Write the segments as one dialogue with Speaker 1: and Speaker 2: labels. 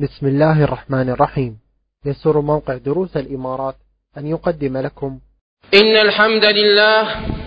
Speaker 1: بسم الله الرحمن الرحيم. يسر موقع دروس الإمارات أن يقدم لكم
Speaker 2: إن الحمد لله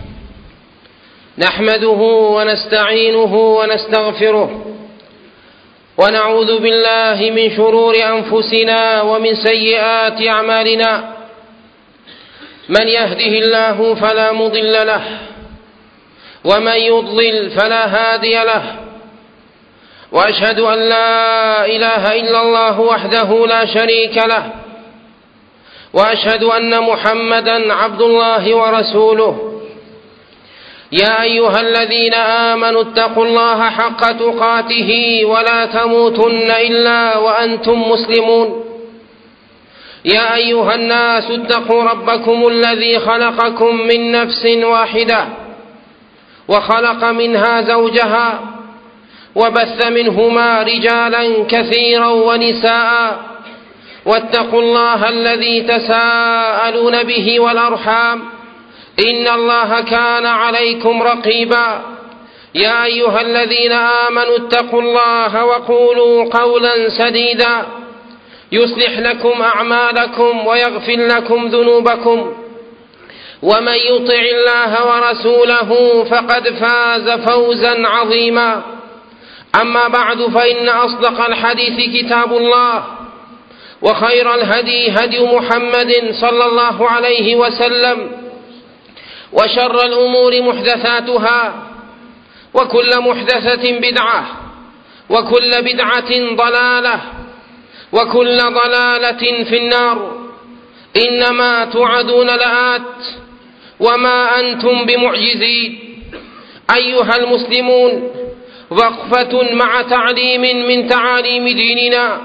Speaker 2: نحمده ونستعينه ونستغفره ونعوذ بالله من شرور أنفسنا ومن سيئات أعمالنا. من يهده الله فلا مضل له ومن يضلل فلا هادي له، وأشهد أن لا إله إلا الله وحده لا شريك له، وأشهد أن محمدا عبد الله ورسوله. يا أيها الذين آمنوا اتقوا الله حق تقاته ولا تموتن إلا وأنتم مسلمون. يا أيها الناس اتقوا ربكم الذي خلقكم من نفس واحدة وخلق منها زوجها وبث منهما رجالا كثيرا ونساء، واتقوا الله الذي تساءلون به والأرحام إن الله كان عليكم رقيبا. يا أيها الذين آمنوا اتقوا الله وقولوا قولا سديدا يصلح لكم أعمالكم ويغفر لكم ذنوبكم، ومن يطع الله ورسوله فقد فاز فوزا عظيما. أما بعد، فإن أصدق الحديث كتاب الله، وخير الهدي هدي محمد صلى الله عليه وسلم، وشر الأمور محدثاتها، وكل محدثة بدعة، وكل بدعة ضلالة، وكل ضلالة في النار. إنما توعدون لآت وما أنتم بمعجزين. أيها المسلمون، وقفة مع تعليم من تعاليم ديننا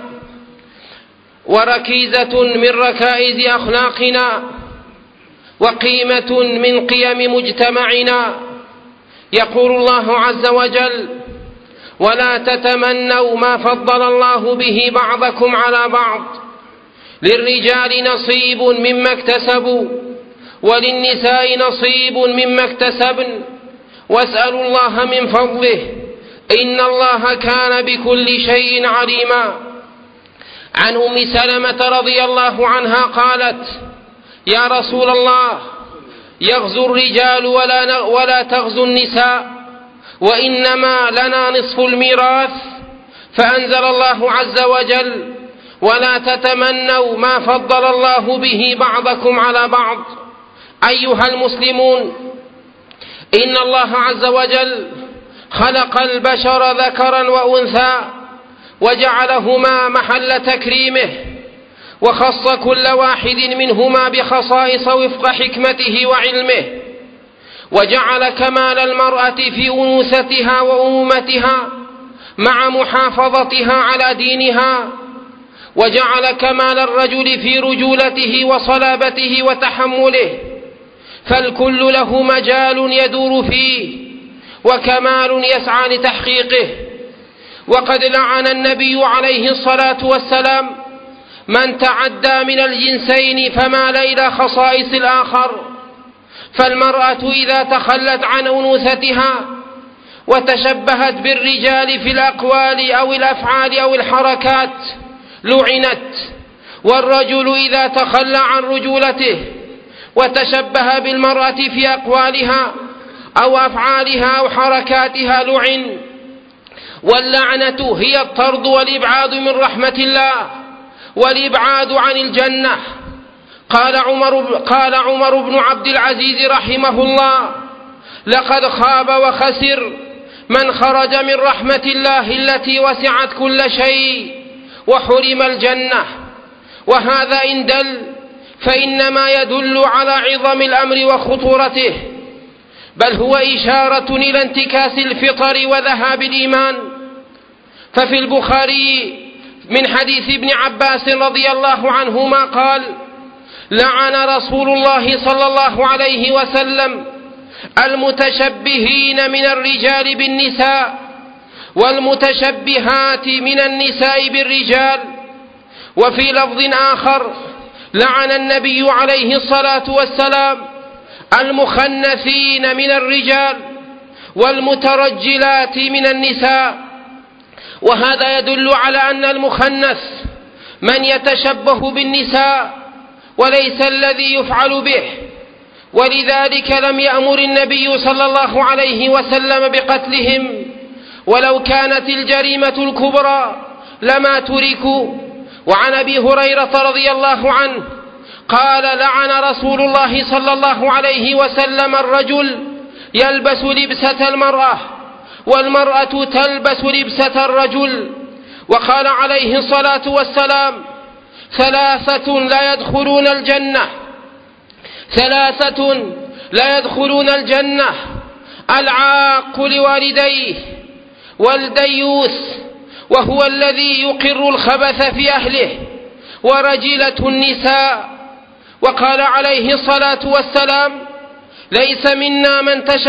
Speaker 2: وركيزة من ركائز أخلاقنا وقيمة من قيم مجتمعنا. يقول الله عز وجل: ولا تتمنوا ما فضل الله به بعضكم على بعض، للرجال نصيب مما اكتسبوا وللنساء نصيب مما اكتسبن واسألوا الله من فضله إن الله كان بكل شيء عليما. عن أم سلمة رضي الله عنها قالت: يا رسول الله، يغزو الرجال ولا تغزو النساء، وإنما لنا نصف الميراث. فأنزل الله عز وجل: ولا تتمنوا ما فضل الله به بعضكم على بعض. أيها المسلمون، إن الله عز وجل خلق البشر ذكرا وأنثى وجعلهما محل تكريمه، وخص كل واحد منهما بخصائص وفق حكمته وعلمه، وجعل كمال المرأة في أنوثتها وأمومتها مع محافظتها على دينها، وجعل كمال الرجل في رجولته وصلابته وتحمله، فالكل له مجال يدور فيه وكمال يسعى لتحقيقه. وقد لعن النبي عليه الصلاة والسلام من تعدى من الجنسين فمال إلى خصائص الآخر. فالمرأة إذا تخلت عن أنوثتها وتشبهت بالرجال في الأقوال أو الأفعال أو الحركات لعنت، والرجل إذا تخلى عن رجولته وتشبه بالمرأة في أقوالها أو أفعالها أو حركاتها لعن. واللعنة هي الطرد والإبعاد من رحمة الله والإبعاد عن الجنة. قال عمر بن عبد العزيز رحمه الله: لقد خاب وخسر من خرج من رحمة الله التي وسعت كل شيء وحرم الجنة. وهذا إن دل فإنما يدل على عظم الأمر وخطورته، بل هو إشارة إلى انتكاس الفطر وذهاب الإيمان. ففي البخاري من حديث ابن عباس رضي الله عنهما قال: لعن رسول الله صلى الله عليه وسلم المتشبهين من الرجال بالنساء والمتشبهات من النساء بالرجال. وفي لفظ آخر: لعن النبي عليه الصلاة والسلام المخنثين من الرجال والمترجلات من النساء. وهذا يدل على أن المخنث من يتشبه بالنساء وليس الذي يفعل به، ولذلك لم يأمر النبي صلى الله عليه وسلم بقتلهم، ولو كانت الجريمة الكبرى لما تركوا. وعن أبي هريرة رضي الله عنه قال: لعن رسول الله صلى الله عليه وسلم الرجل يلبس لبسة المرأة والمرأة تلبس لبسة الرجل. وقال عليه الصلاة والسلام: ثلاثة لا يدخلون الجنة: العاق لوالديه، والديوث وهو الذي يقر الخبث في أهله، ورجلة النساء. وقال عليه الصلاة والسلام: ليس منا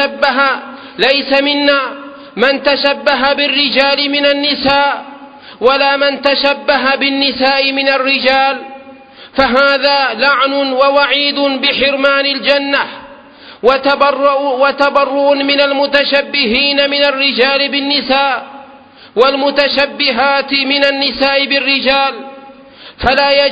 Speaker 2: من تشبه بالرجال من النساء، ولا من تشبه بالنساء من الرجال، فهذا لعن ووعيد بحرمان الجنة، وتبرؤ من المتشبهين من الرجال بالنساء، والمتشبهات من النساء بالرجال. فلا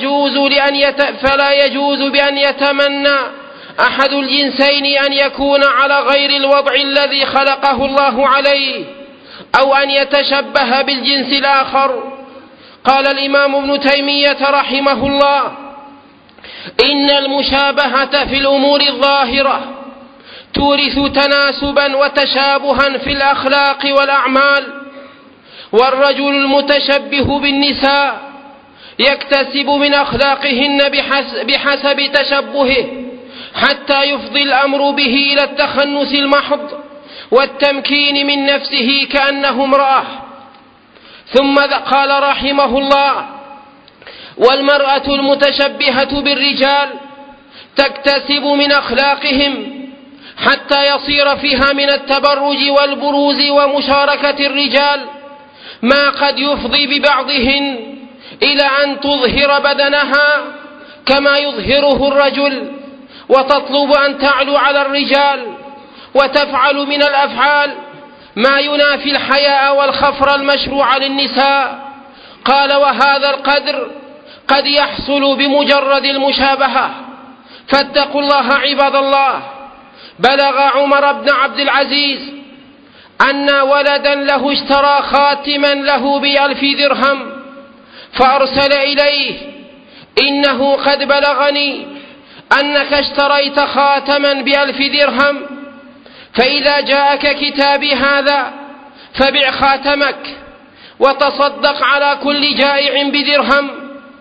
Speaker 2: يجوز بأن يتمنى أحد الجنسين أن يكون على غير الوضع الذي خلقه الله عليه، أو أن يتشبه بالجنس الآخر. قال الإمام ابن تيمية رحمه الله: إن المشابهة في الأمور الظاهرة تورث تناسبا وتشابها في الأخلاق والأعمال، والرجل المتشبه بالنساء يكتسب من أخلاقهن بحسب تشبهه، حتى يفضي الأمر به إلى التخنث المحض والتمكين من نفسه كأنه امرأة. ثم قال رحمه الله: والمرأة المتشبهة بالرجال تكتسب من أخلاقهم حتى يصير فيها من التبرج والبروز ومشاركة الرجال ما قد يفضي ببعضهن إلى أن تظهر بدنها كما يظهره الرجل، وتطلب أن تعلو على الرجال، وتفعل من الأفعال ما ينافي الحياء والخفر المشروع للنساء. قال: وهذا القدر قد يحصل بمجرد المشابهة، فاتقوا الله عباد الله. بلغ عمر بن عبد العزيز أن ولدا له اشترى خاتما له ب1000 درهم، فأرسل إليه: إنه قد بلغني أنك اشتريت خاتما ب1000 درهم، فإذا جاءك كتابي هذا فبع خاتمك، وتصدق على كل جائع بدرهم،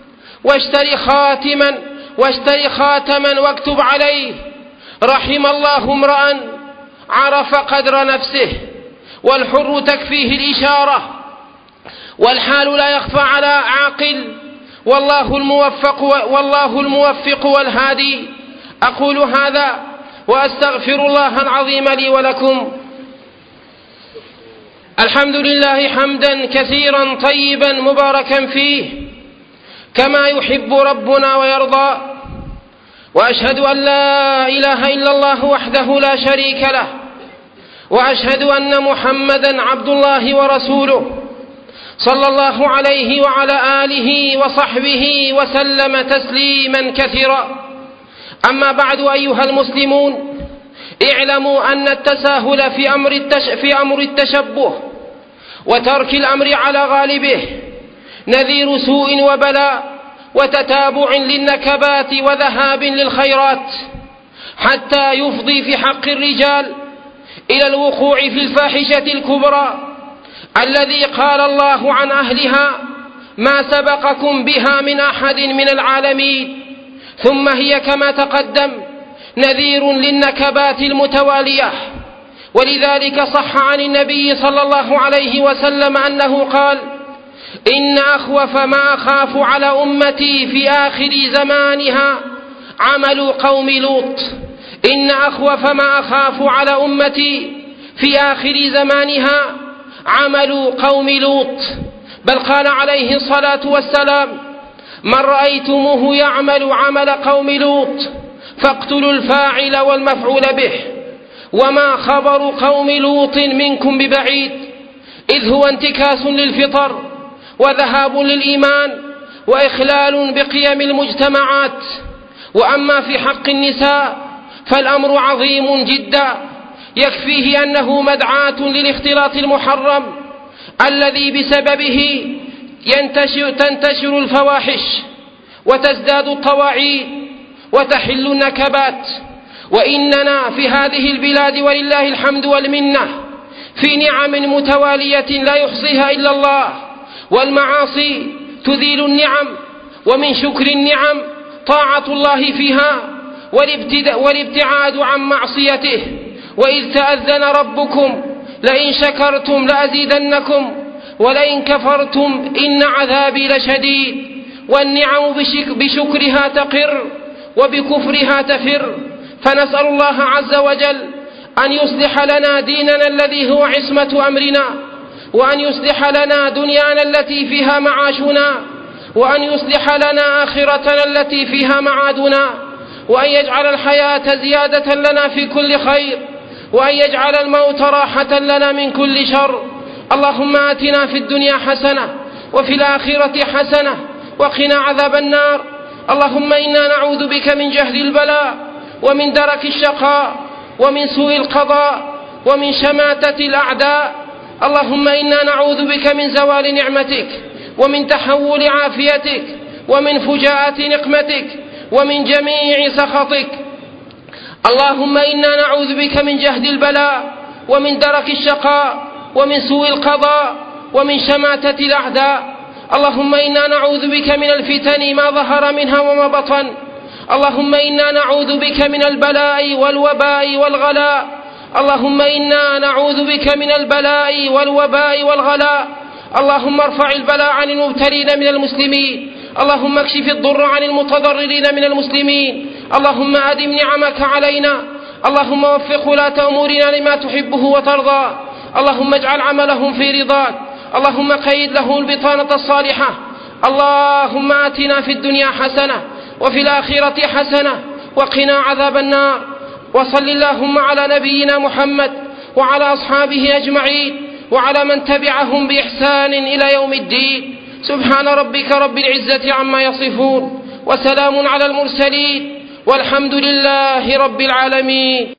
Speaker 2: واشتري خاتما واكتب عليه: رحم الله امرأ عرف قدر نفسه، والحر تكفيه الإشارة، والحال لا يخفى على عاقل، والله الموفق والهادي. أقول هذا وأستغفر الله العظيم لي ولكم. الحمد لله حمدا كثيرا طيبا مباركا فيه كما يحب ربنا ويرضى، وأشهد أن لا إله إلا الله وحده لا شريك له، وأشهد أن محمدا عبد الله ورسوله صلى الله عليه وعلى آله وصحبه وسلم تسليما كثيرا. أما بعد، أيها المسلمون، اعلموا أن التساهل في أمر التشبه وترك الأمر على غالبه نذير سوء وبلاء وتتابع للنكبات وذهاب للخيرات، حتى يفضي في حق الرجال إلى الوقوع في الفاحشة الكبرى الذي قال الله عن أهلها: ما سبقكم بها من أحد من العالمين. ثم هي كما تقدم نذير للنكبات المتوالية، ولذلك صح عن النبي صلى الله عليه وسلم أنه قال: إن أخوف ما أخاف على أمتي في آخر زمانها عمل قوم لوط. إن أخوف ما أخاف على أمتي في آخر زمانها عمل قوم لوط. بل قال عليه الصلاة والسلام: من رأيتموه يعمل عمل قوم لوط فاقتلوا الفاعل والمفعول به، وما خبر قوم لوط منكم ببعيد. إذ هو انتكاس للفطر وذهاب للإيمان وإخلال بقيم المجتمعات. وأما في حق النساء فالأمر عظيم جدا، يكفيه أنه مدعاة للاختلاط المحرم الذي بسببه تنتشر الفواحش وتزداد الطواعين وتحل النكبات. وإننا في هذه البلاد ولله الحمد والمنة في نعم متوالية لا يحصيها إلا الله، والمعاصي تذيل النعم، ومن شكر النعم طاعة الله فيها والابتعاد عن معصيته. وإذ تأذن ربكم لئن شكرتم لأزيدنكم ولئن كفرتم إن عذابي لشديد. والنعم بشكرها تقر وبكفرها تفر. فنسأل الله عز وجل أن يصلح لنا ديننا الذي هو عصمة أمرنا، وأن يصلح لنا دنيانا التي فيها معاشنا، وأن يصلح لنا آخرتنا التي فيها معادنا، وأن يجعل الحياة زيادة لنا في كل خير، وأن يجعل الموت راحة لنا من كل شر. اللهم آتنا في الدنيا حسنة وفي الآخرة حسنة وقنا عذاب النار. اللهم إنا نعوذ بك من جهد البلاء ومن درك الشقاء ومن سوء القضاء ومن شماتة الأعداء. اللهم إنا نعوذ بك من زوال نعمتك ومن تحول عافيتك ومن فجاءة نقمتك ومن جميع سخطك. اللهم إنا نعوذ بك من جهد البلاء ومن درك الشقاء ومن سوء القضاء ومن شماتة الأعداء. اللهم إنا نعوذ بك من الفتن ما ظهر منها وما بطن. اللهم إنا نعوذ بك من البلاء والوباء والغلاء. اللهم إنا نعوذ بك من البلاء والوباء والغلاء. اللهم ارفع البلاء عن المبتلين من المسلمين. اللهم اكشف الضر عن المتضررين من المسلمين. اللهم أدم نعمك علينا. اللهم وفق ولاة أمورنا لما تحبه وترضى. اللهم اجعل عملهم في رضاك. اللهم قيد لهم البطانة الصالحة. اللهم آتنا في الدنيا حسنة وفي الآخرة حسنة وقنا عذاب النار. وصل اللهم على نبينا محمد وعلى أصحابه أجمعين وعلى من تبعهم بإحسان إلى يوم الدين. سبحان ربك رب العزة عما يصفون وسلام على المرسلين والحمد لله رب العالمين.